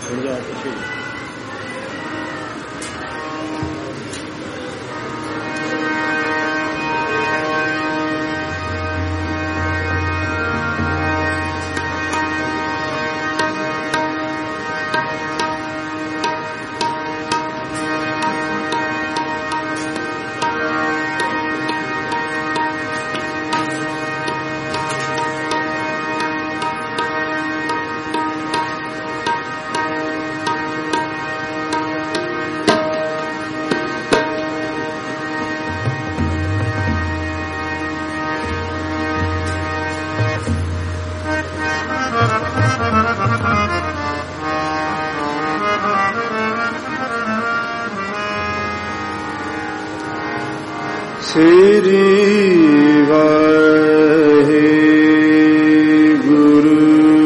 थोड़ी जा पीछे श्री वाहे गुरु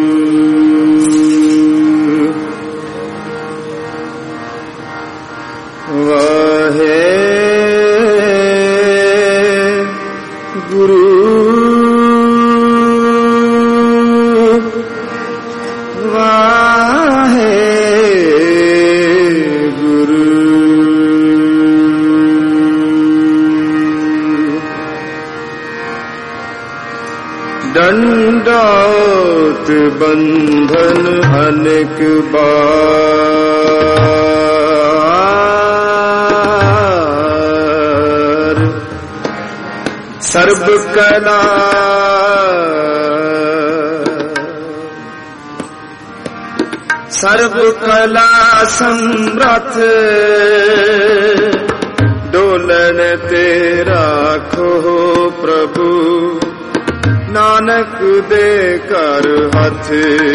वाहे गुरु वाहे दंडौत बंधन अनेक बार सर्व कला समर्थ डोलन तेरा खो प्रभु नानक दे कर हाथ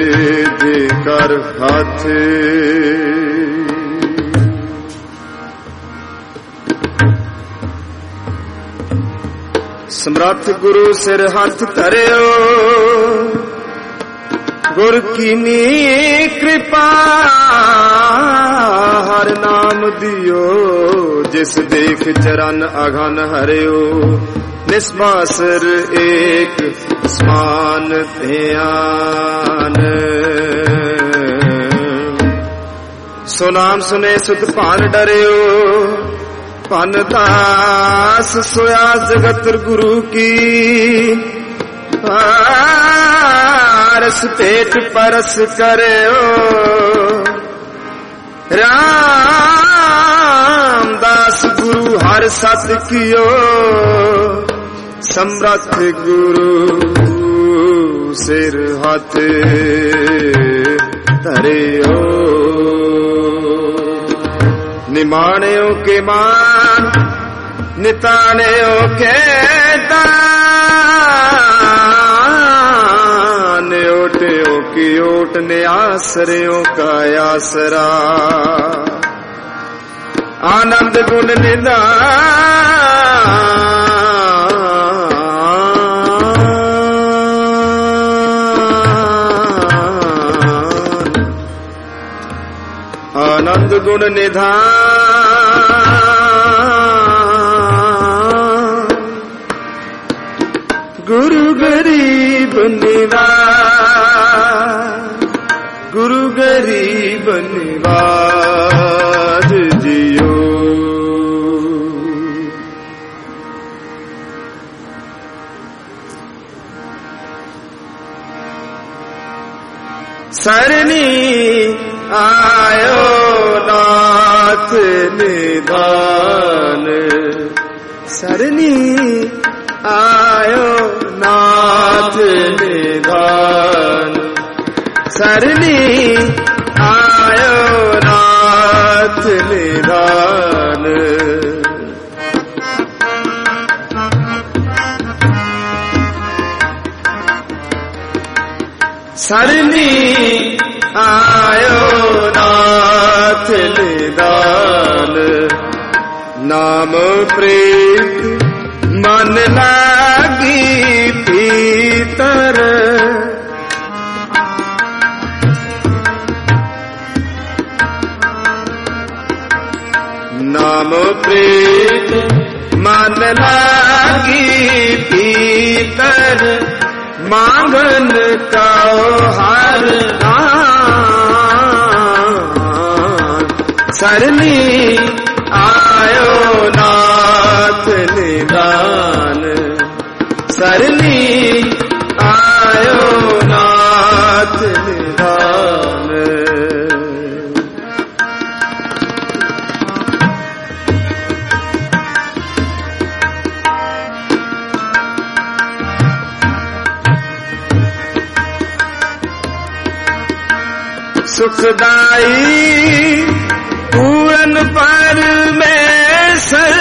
समर्थ गुरु सिर हाथ धरियो गुर कीनी कृपा हर नाम दियो जिस देख चरण अघन हरियो निस्वासर एक समान ध्यान सुनाम सुने सुत पान डरियो पन दास सोया जगत गुरु की रस पेट परस करो रामदास गुरु हर सत कियो समर्थ गुरु सिर हाथ धरियो निमाणियों के मान निताणियों के दान ओटियों की ओट ने आसरियों का आसरा आनंद गुण निधान आनंद गुण निधान गुरु गरीब निवाज गुरु गरीब निवाज जियो सरनी आयो नाथ निधान सरनी आयो नाथ निधान सरनी आयो नाथ निधान सरनी आयो नाथ निदान नाम प्रीत मन लागी भीतर नाम प्रीत मन लागी भीतर मांगन का हर नाम सरनी आयो नाथ निदान, सरनी आयो नाथ निदान। सुखदाई पूरन परमेश्वर,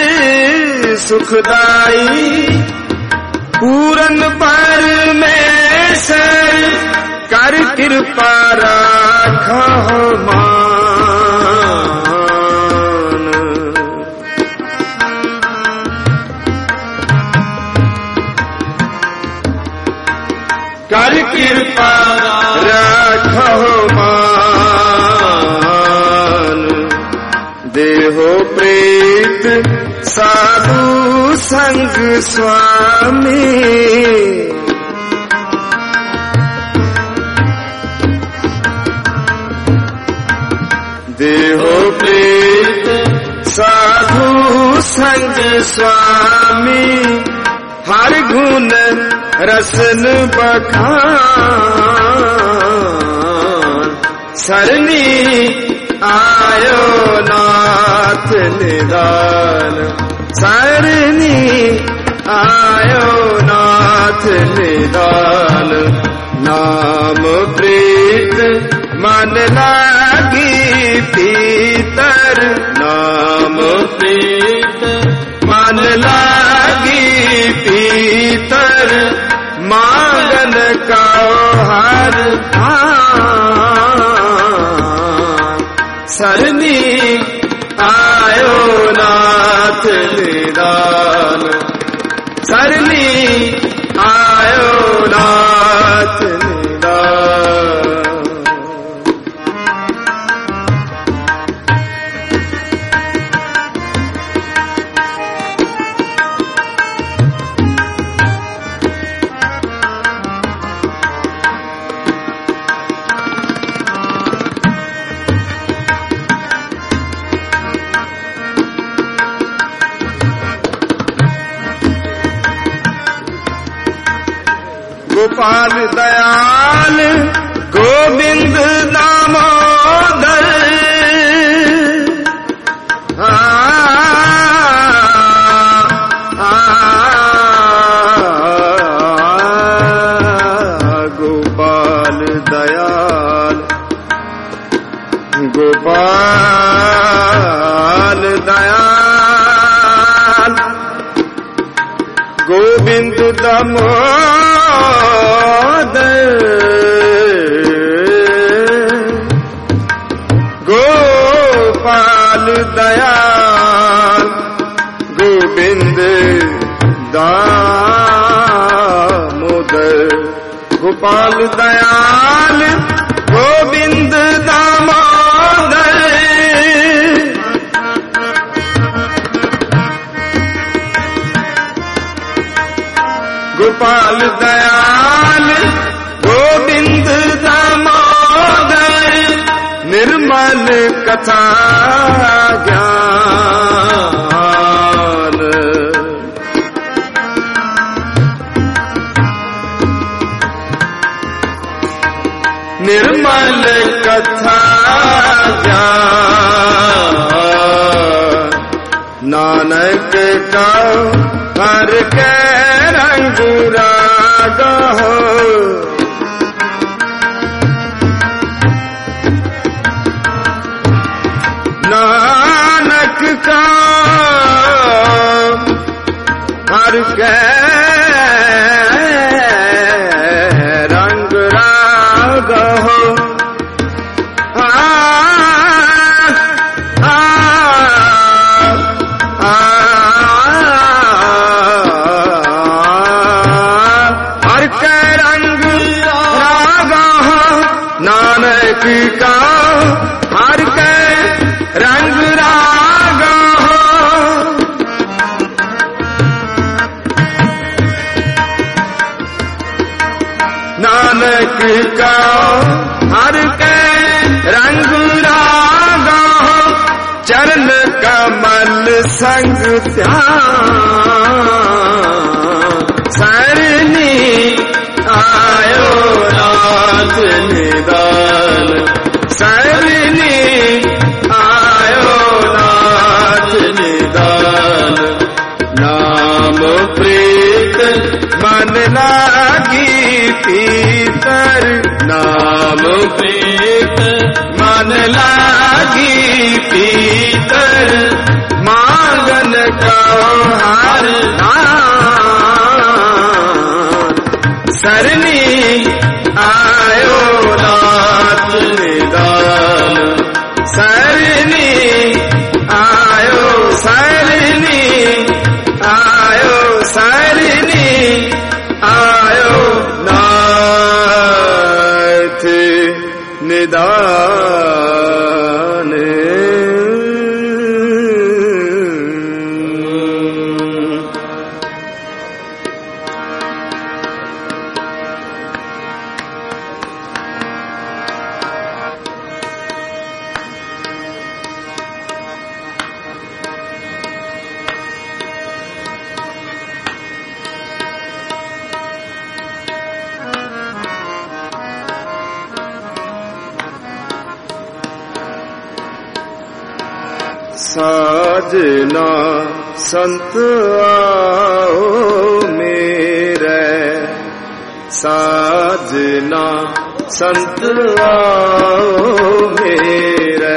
सुखदाई पूरन परमेश्वर, कर कृपा राखो मान। कर कृपा राखो मान। देहो प्रीत साधु संग स्वामी, देहो प्रीत साधु संग स्वामी, हर गुण रसन बखान। सरनी आयो नाथ निदान, सरनी आयो नाथ निदान। नाम प्रीत मन लागी भीतर, नाम प्रीत मन लागी भीतर, मांगन का हर थान। सरनी आयो नाथ निदान, सरनी आयो नाथ निदान। गोपाल दयाल गोविंद दामोदर, गोपाल दयाल, गोपाल दयाल गोविंद दामोदर, गोपाल दयाल गोविंद दामोदर, गोपाल दयाल गोविंद दामोदर। गोपाल दयाल गोविंद दामोदर, निर्मल कथा ज्ञान। निर्मल कथा ज्ञान। नानक का हर के रंग राग हो, नानक का हर के रंग राग हो। नानक का हर के रंग राग हो। नानक का हर के रंग राग हो। संग ध्यान सरनी आयो नाथ निदान सरनी आयो नाथ निदान नाम प्रीत मन लागी पीतर नाम प्रीत मन लागी पीतर मांगन का हार सरनी आयो नाथ निदान सरनी आयो सरनी आयो सरनी आयो नाथ निदान साजना संत आओ मेरे साजना संत आओ मेरे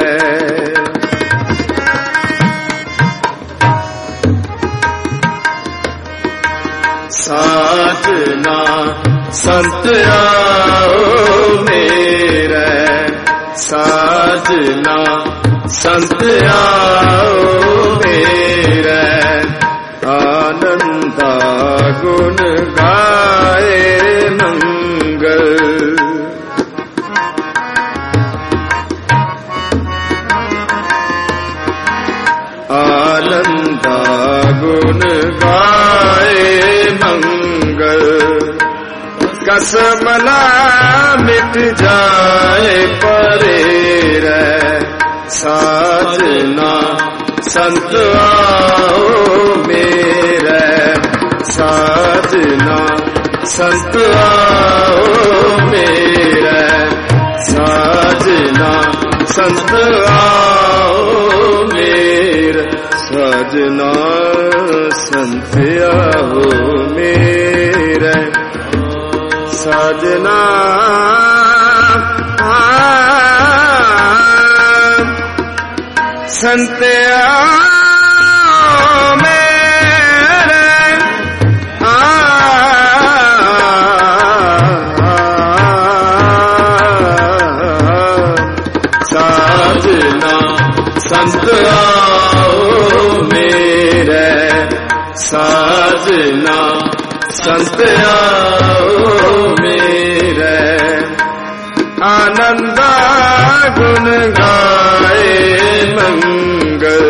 साजना संत आओ मेरे साजना संत आओ मेरे आनंदा गुण गाए मंगल आनंदा गुण गाए मंगल कसमला मिट जाए परे रे साजना संत आओ मेरे साजना संत आओ मेरे साजना संत आओ मेरे साजना संत आओ मेरे साजना संत आओ मेरे साजना संत आओ मेरे साजना संत आओ मेरे आनंदा गुण गाए मंगल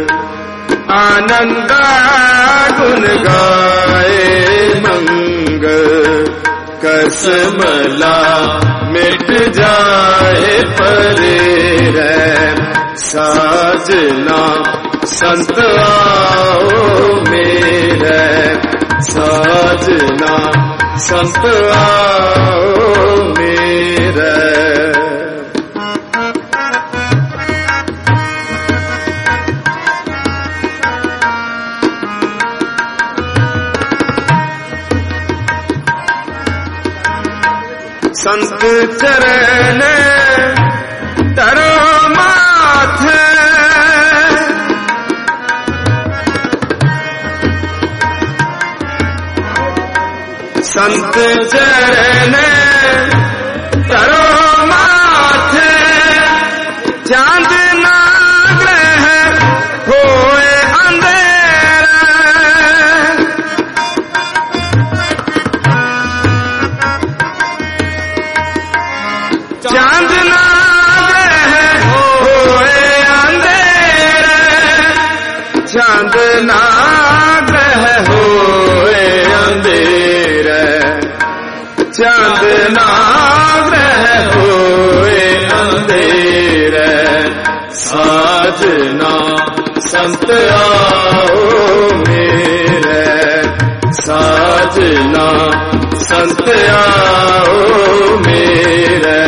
आनंदा गुण गाए मंगल कसमला मिट जाए परे रे साजना संत आओ मेरे साजना संत आओ मेरे संत चरण तरो माथे संत चरण तरो माथे चांद ना ग्रह होए अंधेरा चांद ना ग्रह होए अंधेरा चांद ना ग्रह होए अंधेरा चांद ना ग्रह होए अंधेरा साजना संत आ संत आओ मेरे,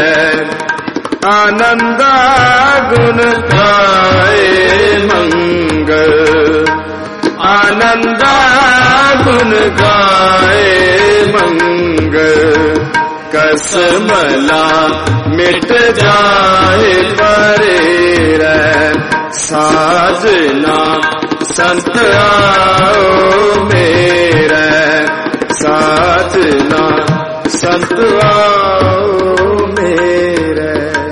आनंदा गुण गाए मंगल, आनंदा गुण गाए मंगल, कसमला मिट जाए परे रे, साजना संत आओ मेरे, साजना संत आओ मेरे।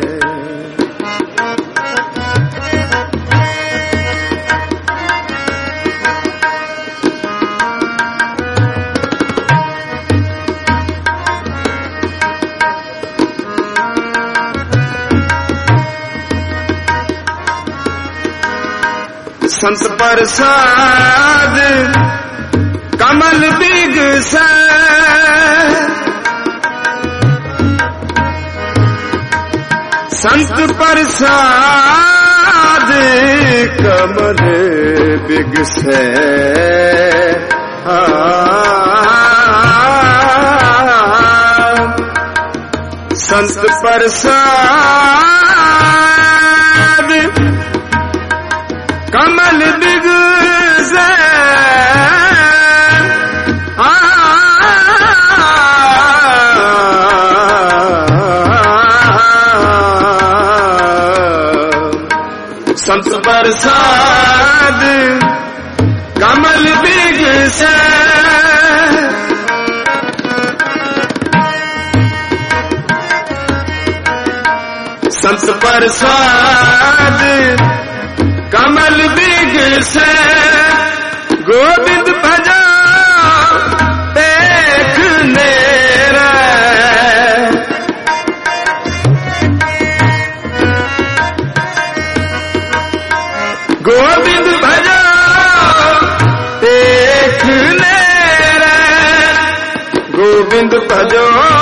संत प्रसाद कमल बिगसै, संत प्रसाद कमल बिगसै, संत प्रसाद कमल बिगसै, संत प्रसाद कमल बिगसै, संत प्रसाद कमल बिगसै, गोविंद भजो देखने रे, गोविंद भजो देखने रे, गोविंद भजो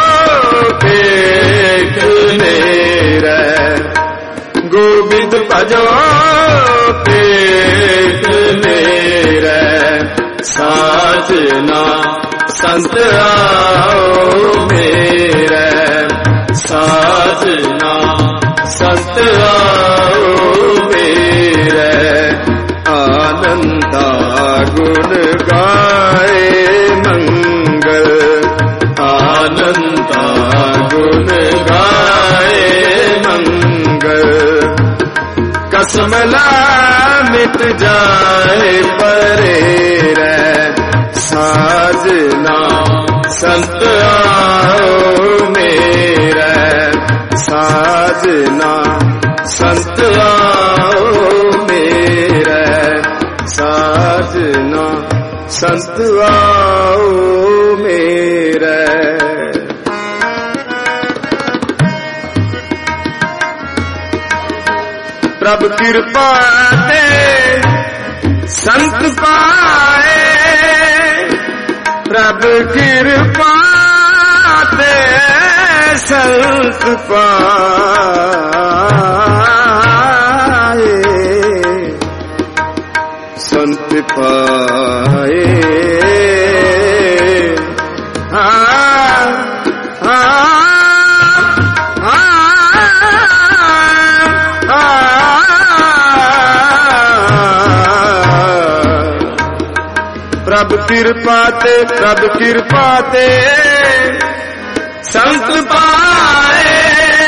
देखने रे, गोविंद भजो देखने रे, साजना संत आओ मेरे, साजना संत आओ मेरे, आनंदा गुण गाए मंगल, आनंदा गुण गाए मंगल, कसमला मिट जाए परे रे, साजना संत आओ मेरे, साजना संत आओ मेरे, साजना संत आओ मेरे। प्रभु कृपा ते संत पाए, प्रभु कृपा ते संत पाए, संत पाए, प्रभु कृपा ते संत पाए,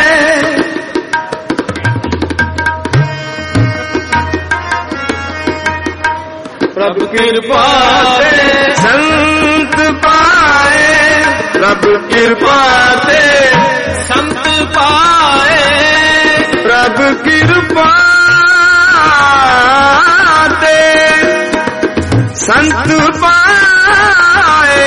प्रभु कृपा ते संत पाए, प्रभु कृपा ते संत पाए, प्रभु कृपा ते संत पाए,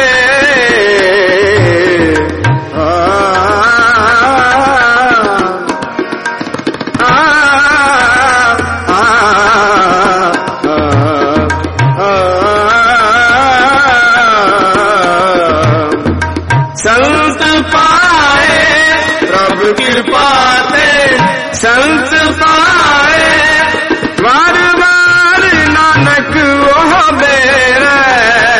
संत पाए, प्रभु कृपा ते संत पाए, बार बार नानक वो बेरे,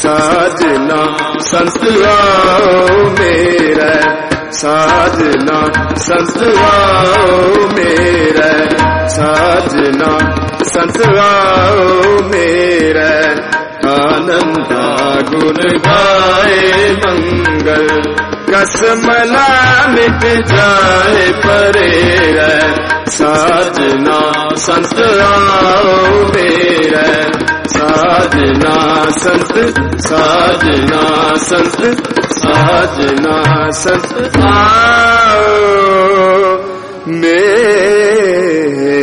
साजना संत आओ मेरा, साजना संत आओ मेरा, साजना संत आओ मेरा। आनंदा गुण गाए मंगल, कसमला मिट जाए परेरा। साजना संत आओ मेरा, साजना संत, साजना संत, साजना संत आओ मेरा।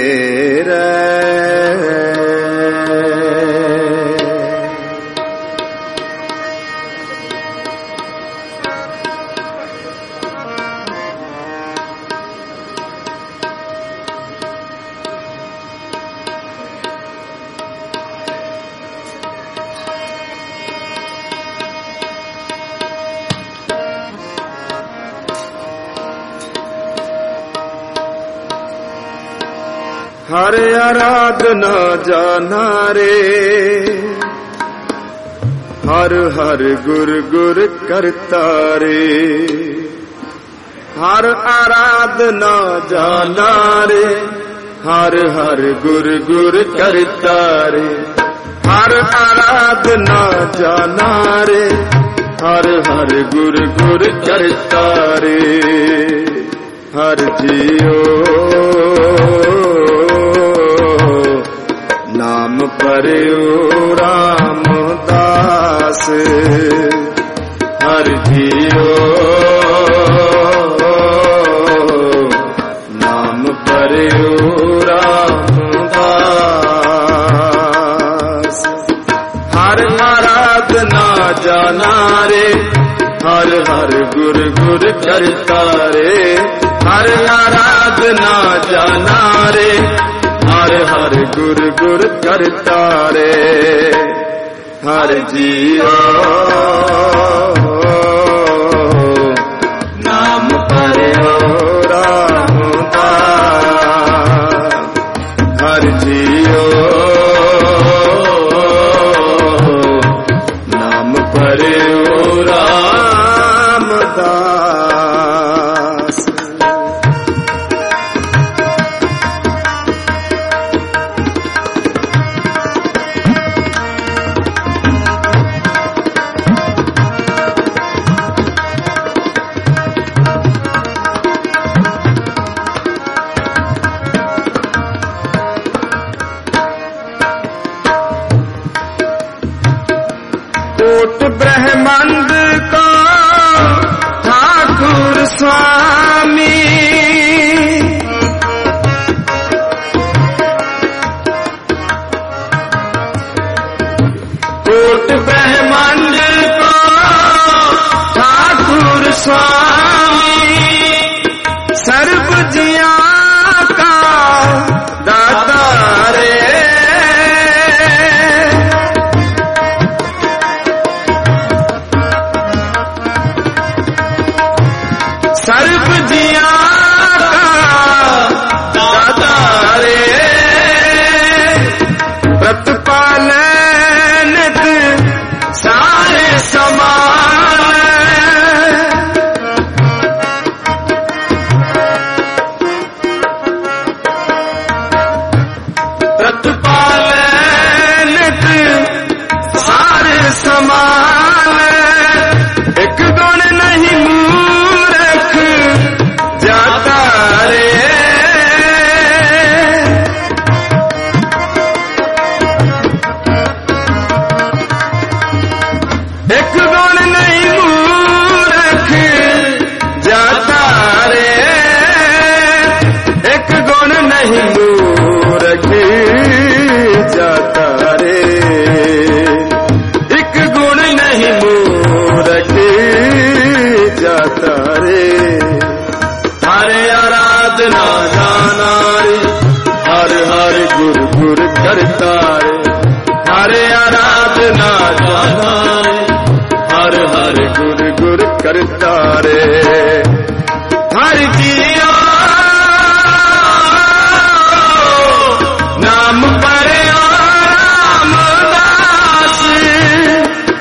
हर आराधना जाना रे, हर हर गुर गुर करता रे। हर आराधना जाना रे, हर हर गुर गुर करता रे। हर आराधना जाना रे, हर हर गुर गुर करता रे। हर जियो नाम पर्यो रामदास, हर जियो नाम पर्यो रामदास। हर आराधना जाना रे, हर हर गुर गुर करता रे। हर आराधना जाना रे, हर हर गुर गुर करता रे। हर जियो नाम पर्यो रामदास, हर जियो नाम पर्यो रामदास। कोट ब्रह्मांड का ठाकुर स्वामी, कोट ब्रह्मांड का ठाकुर स्वामी। सर्व जिया का दाता रे, सर्व जिया का दाता रे। प्रतिपालन सारे समान, प्रतिपालन सारे समान। एक गुण नहीं मूर्ख जाता रे, एक गुण नहीं मूर्ख जाता रे। एक गुण नहीं मूर्ख जाता रे, एक गुण नहीं मूर्ख जाता रे। हर आराधना जाना रे, हर हर गुर गुर करता रे। हर आराधना जाना रे, हर हर गुर गुर करता रे। हर जियो नाम पर्यो रामदास,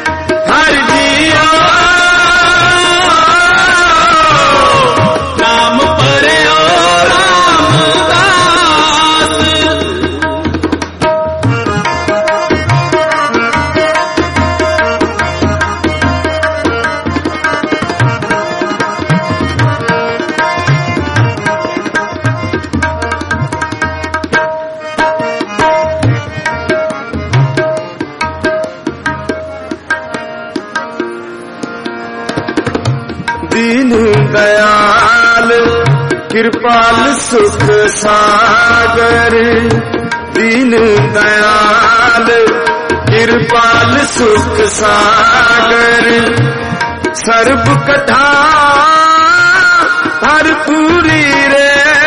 दीन दयाल कृपाल सुख सागर, दीन दयाल कृपाल सुख सागर, सर्ब कथा भरपूरी रे,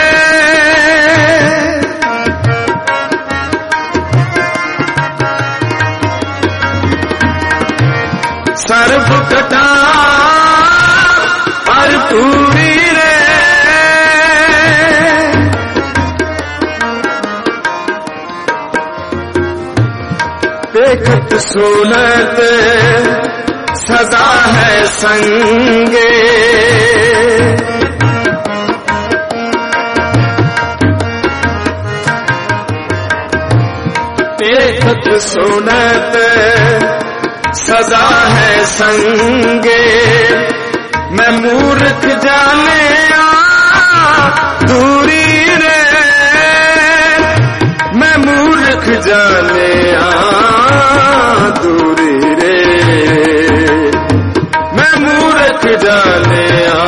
सर्ब कथा भरपूरी रे, देखत सुनत सदा है संगे, देखत सुनत सदा है संगे, मैं मूर्ख जाने दूरी रे, मैं मूर्ख जाने दूरी रे, मैं मूर्ख जाने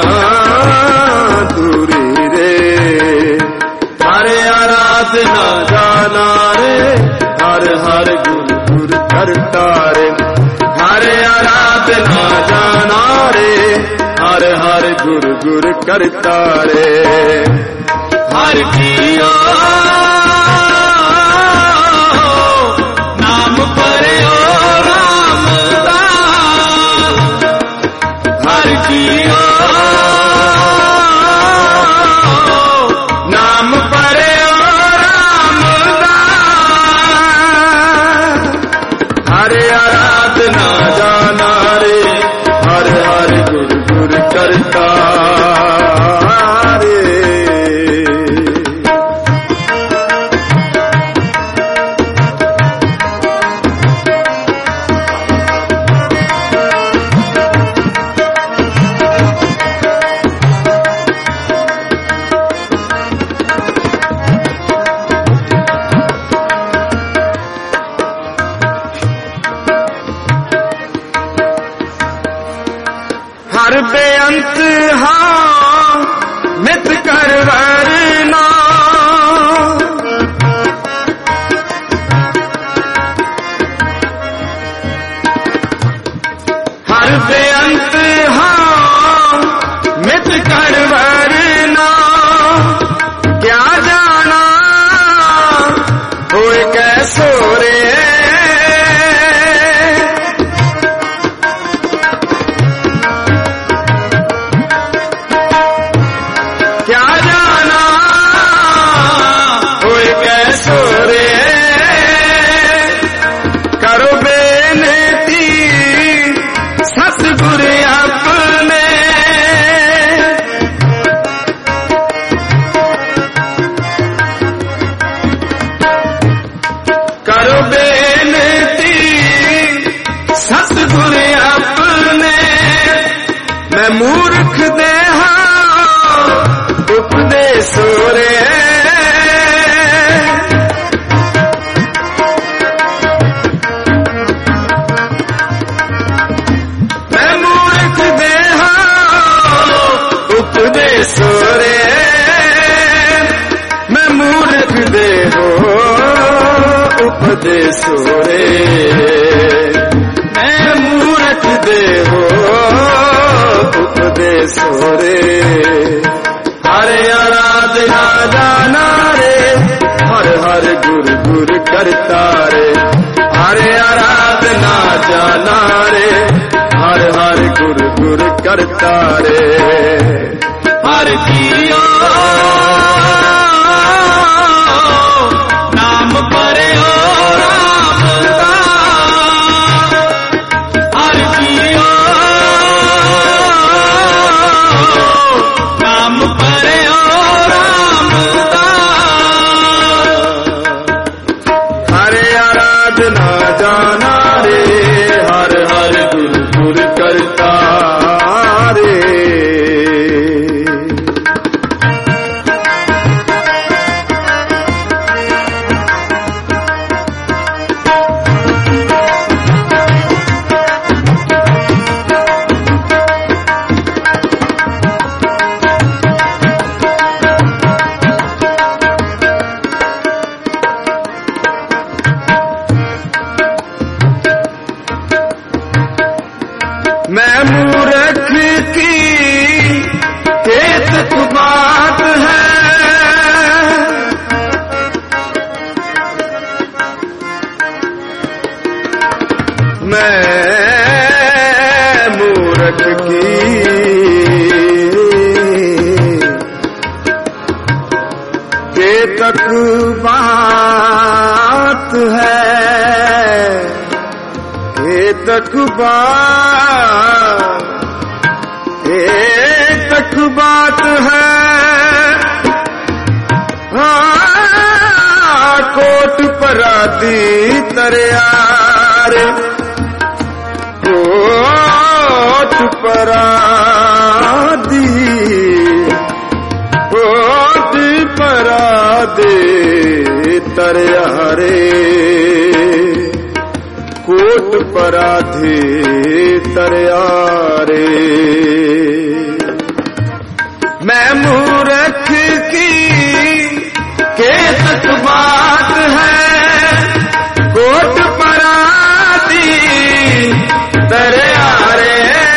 दूरी रे, हरे आराधना जाना रे, हर हर गुर गुर करता रे, हरे आराधना जाना रे, हर हर गुर गुर करता रे, हर कियो नाम पर्यो राम दास, हर कियो नाम पर्यो राम दास, हरे आराधना जाना रे, हर हर गुर गुर करता रे। हर बेअंत हाँ मित कर वरना, हर बेअंत हाँ मित कर वरना, क्या जाना होए कैसो रे, क्या जाना होए कैसो रे, करो बेनती सतगुर अपने, करो बेनती सतगुर अपने, मैं मूर्ख देहा उपदेश रे, मैं मूर्ख देहा उपदेश रे, मैं मूर्ख देहो उपदेश रे, मैं मूर्ख देहो उपदेश रे, हरे आराधना जाना रे, हर हर गुर गुर करता रे, हरे आराधना जाना रे, हर हर गुर गुर करता रे, हर कियो नाम पर्यो राम दास, हर कियो नाम पर्यो राम दास, हरे मूरख की के तक बात है, के तक बात है। कोट परादी तरियार, कोट परादी, कोट परादे तरियारे, कोट पराधे तरियारे। मैं मूरख की के तक बात है, कोट परादी तरियारे।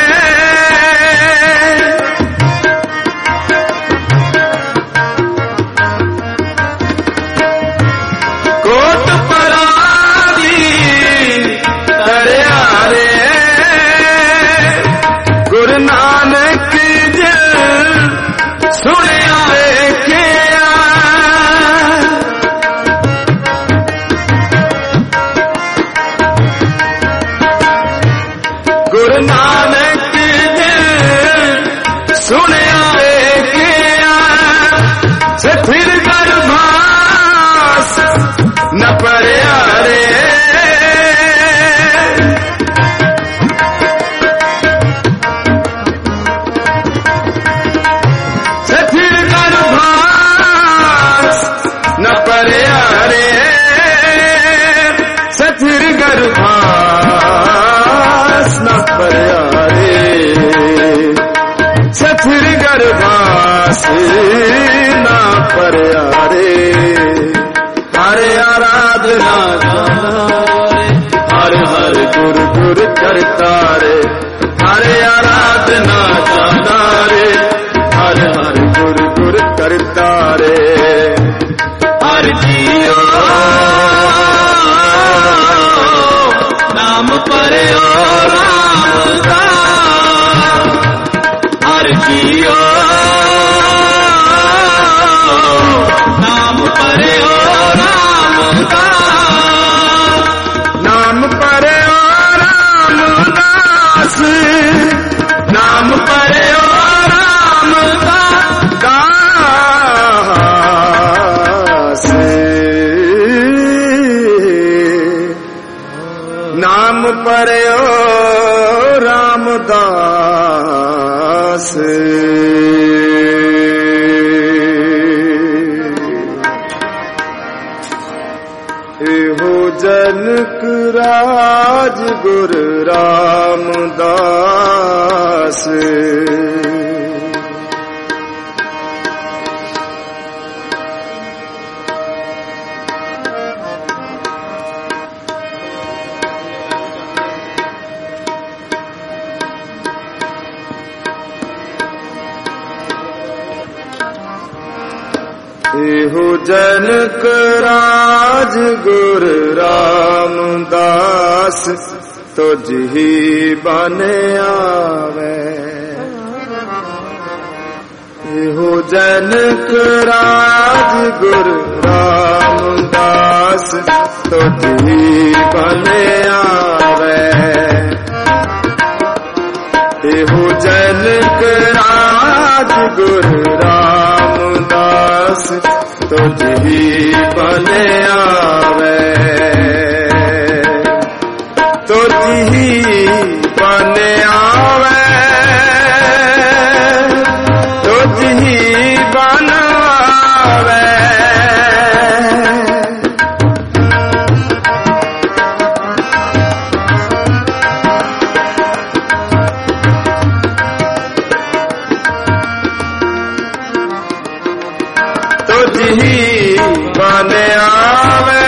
कोट परादी तरियारे, गुरु नानक जी सुने के गुरु नानक जी सुने के स्थिर गर्भास न परियारे। स्थिर गर्भास न परियारे, स्थिर गर्भास न परियारे, स्थिर गर्भास न परियारे। हरे आराधना हरे हरे गुरु गुरु करता रे, हरे आराधना जाना रे, हरे हरे गुरु गुरु करता रे। हर जियो नाम परे राम का, हर जियो नाम परे राम का, नाम परे रामदास, नाम परे राम दास। नाम पर्यो रामदास। एहो जनक राज गुरु रामदास। एहो जनक राज गुरु रामदास, तुझ ही बने आवे। एहो जनक राज गुरु रामदास, तुझ ही बने आवे। एहो जनक राज गुरु रामदास, तुझ ही बने आवे। तुझ ही बने आवे, तुझ ही बने आवे। तुझ ही बने आवे,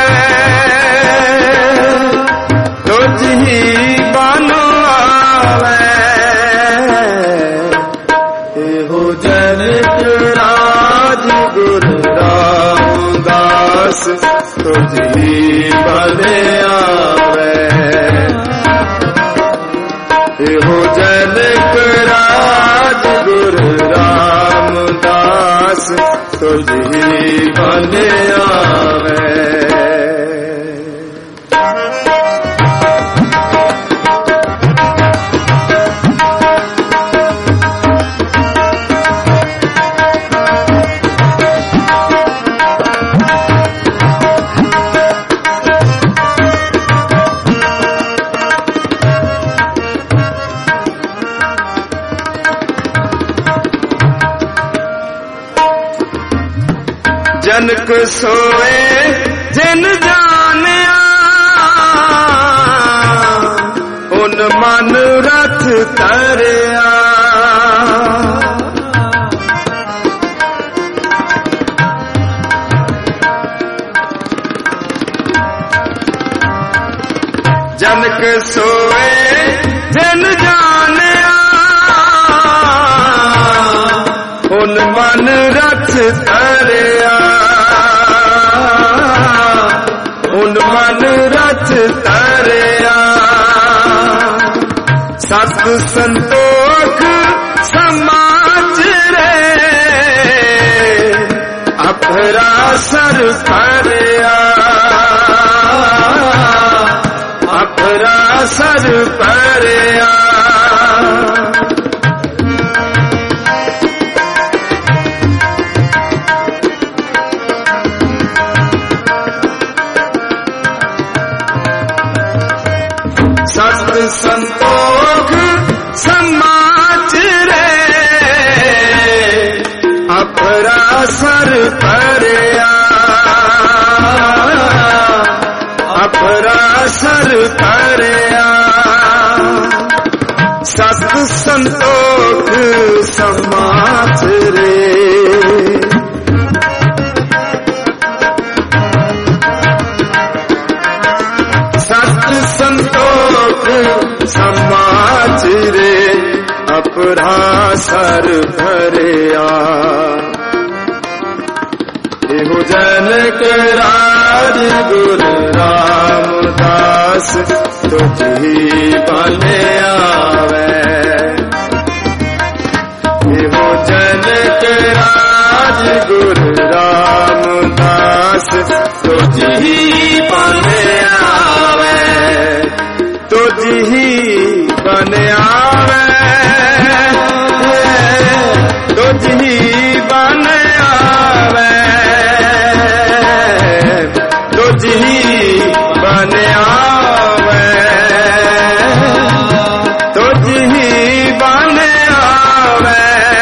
तुझ ही बने आवे। एहो जनक राज गुरु रामदास, तुझ ही बने आवे। एहो जनक गुरु रामदास तुझी बन आवे। जनक सोए जिन जानिया उन मन रथ तरिया। जनक सोए जिन जानिया उन मन रथ तरिया। उन मन रथ तरिया। सत संतोख समाज रे अफरा सर परिया। अफरा सर परिया। सत संतोख समाज रे अफरा सर परिया। अफरा सर परिया। सत संतोख समाज रे संतोख समाज रे अपरा सर भरिया। एहो जनक राज गुरु रामदास तुझी बन आवे। एहो जनक राज गुरु रामदास तुझी बन आवे। तुझी बन आवे। तुझी बन आवे। तुझी बन आवे। तुझी बन आवे।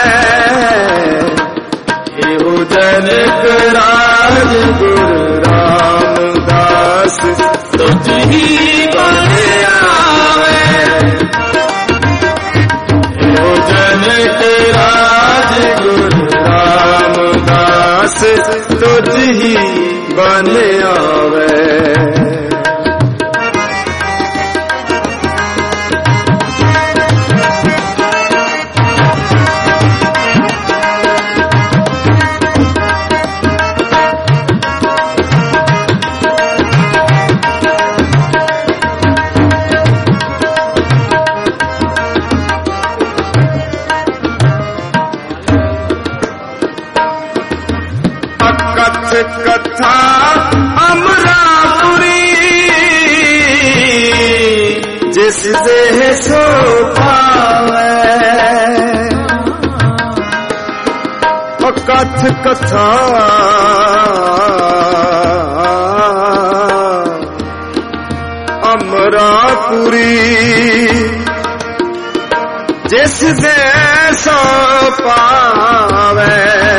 एहो जनक राज गुरु रामदास तुझी बन आवे। एहो जनक राज गुरु रामदास तुझी बन आवे। कथा अमरापुरी जिस देह सो पावे। कथ कथा अमरापुरी जिस देह सो पावे।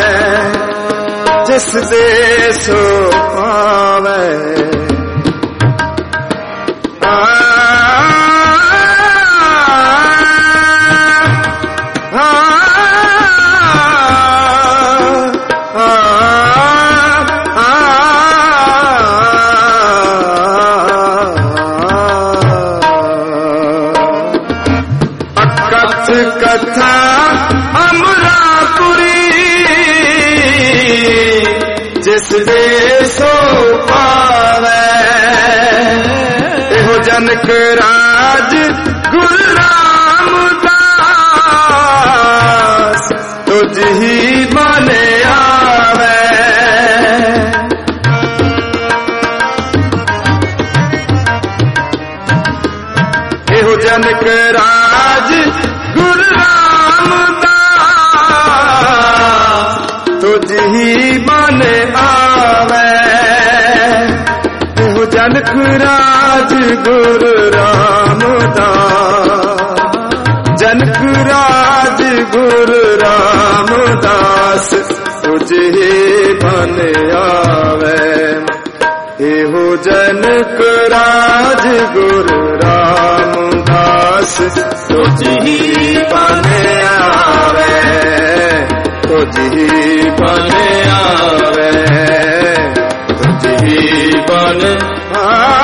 जिस देश पावे। कथा अमरापुरी जिस देशो पावे। एहो जनक राज गुरु रामदास जनक राज गुरु रामदास, जनक राज गुरु रामदास, तुझे बन आवे। एहो जनक राज गुरु रामदास, तुझे बन आवे, तुझे बन आवे, तुझे बन आवे।